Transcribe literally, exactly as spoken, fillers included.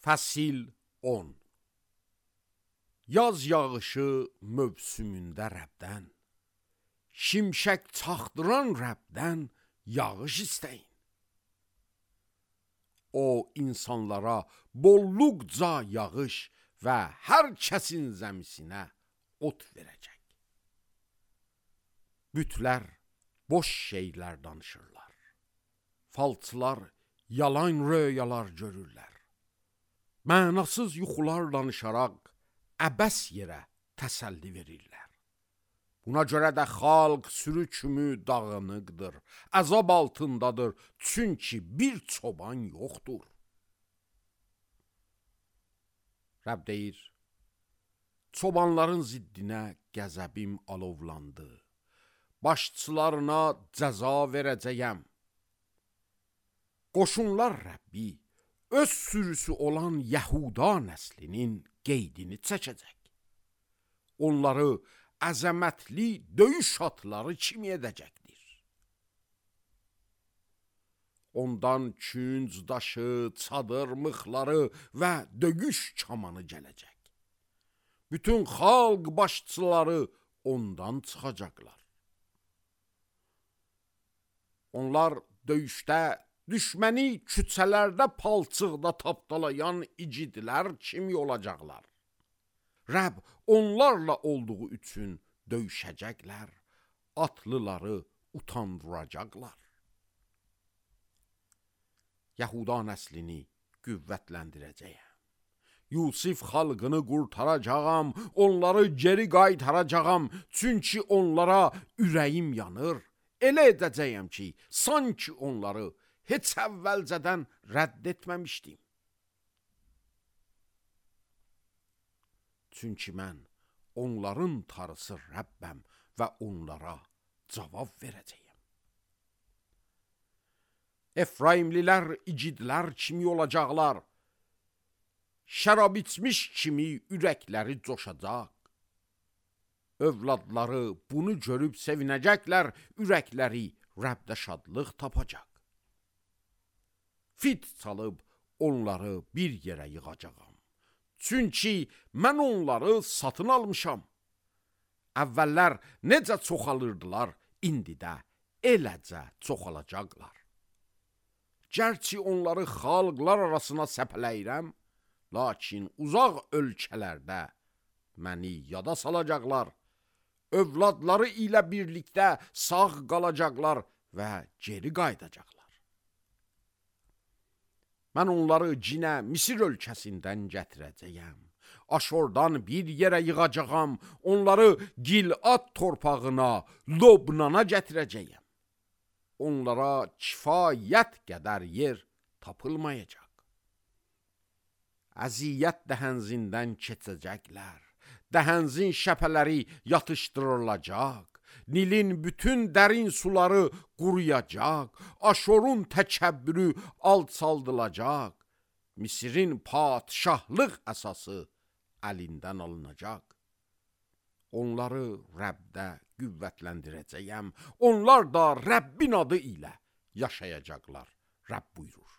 Fəsil on. Yaz yağışı mövsümündə Rəbdən, şimşək çaxdıran Rəbdən yağış istəyin. O insanlara bolluqca yağış və hər kəsin zəmisinə ot verəcək. Bütlər boş şeylər danışırlar. Falçılar yalan röyalar görürlər. Mənasız yuxular danışaraq əbəs yerə təsəlli verirlər. Buna görə də xalq sürü kimi dağınıqdır, əzab altındadır, çünki bir çoban yoxdur. Rəbb deyir, çobanların ziddinə qəzəbim alovlandı, başçılarına cəza verəcəyəm. Qoşunlar Rəbbi öz sürüsü olan Yəhuda nəslinin qeydini çəkəcək. Onları əzəmətli döyüş atları kimi edəcəkdir. Ondan künc daşı, çadır mıxları və döyüş kamanı gələcək. Bütün xalq başçıları ondan çıxacaqlar. Onlar döyüşdə düşməni küçələrdə palçıqda tapdalayan icidlər kimi olacaqlar. Rəbb onlarla olduğu üçün döyüşəcəklər, atlıları utandıracaqlar. Yəhuda nəslini qüvvətləndirəcəyəm. Yusif xalqını qurtaracağam, onları geri qaytaracağam, çünki onlara ürəyim yanır. Elə edəcəyəm ki, sanki onları heç əvvəlcədən rədd etməmişdim. Çünki mən onların tarısı Rəbbəm və onlara cavab verəcəyəm. Efraimlilər icidlər kimi olacaqlar. Şərab içmiş kimi ürəkləri coşacaq. Övladları bunu görüb sevinəcəklər, ürəkləri Rəbdə şadlıq tapacaq. Fit çalıb onları bir yerə yığacağam. Çünki mən onları satın almışam. Əvvəllər necə çoxalırdılar, indi də eləcə çoxalacaqlar. Gərçi onları xalqlar arasına səpələyirəm, lakin uzaq ölkələrdə məni yada salacaqlar. Övladları ilə birlikdə sağ qalacaqlar və geri qayıdacaqlar. Mən onları cinə Misir ölkəsindən gətirəcəyəm. Aşordan bir yerə yığacağam, onları Gilad torpağına, Lobnana gətirəcəyəm. Onlara kifayət qədər yer tapılmayacaq. Əziyyət dəhənzindən keçəcəklər. Dəhənzin şəpələri yatışdırılacaq. Nilin bütün dərin suları quruyacaq. Aşorun təkəbbürü alçaldılacaq. Misirin padşahlıq əsası əlindən alınacaq. Onları Rəbdə qüvvətləndirəcəyəm. Onlar da Rəbbin adı ilə yaşayacaqlar. Rəbb buyurur.